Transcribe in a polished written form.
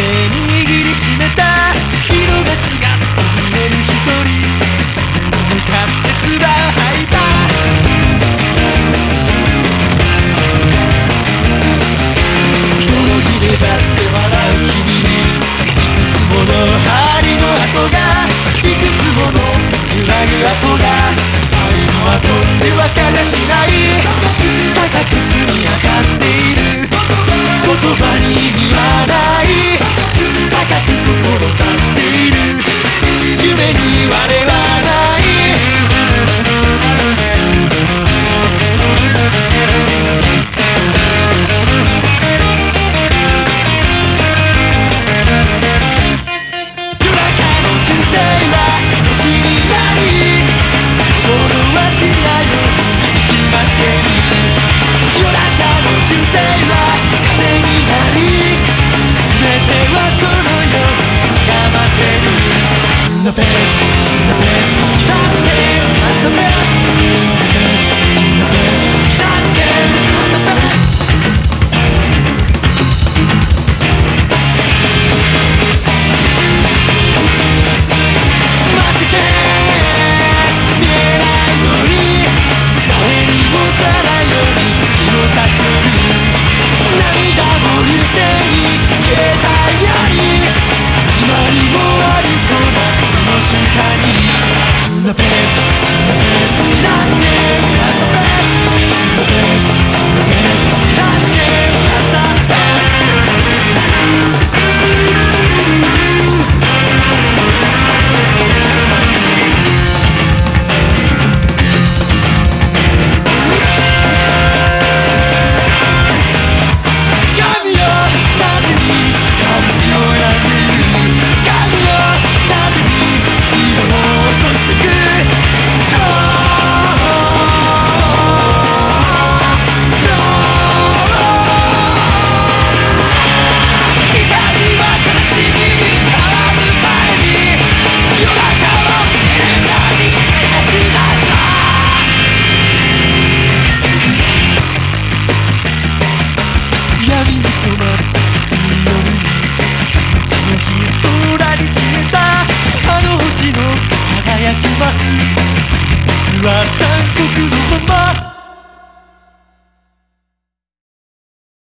手握りしめた色が違って見える一人向かって唾を吐いた泥切れだって笑う君にいくつもの針の跡がいくつものつなぐ跡が愛の跡ってわからしない高く積み上がっている言葉に意味はない高く志している夢に我々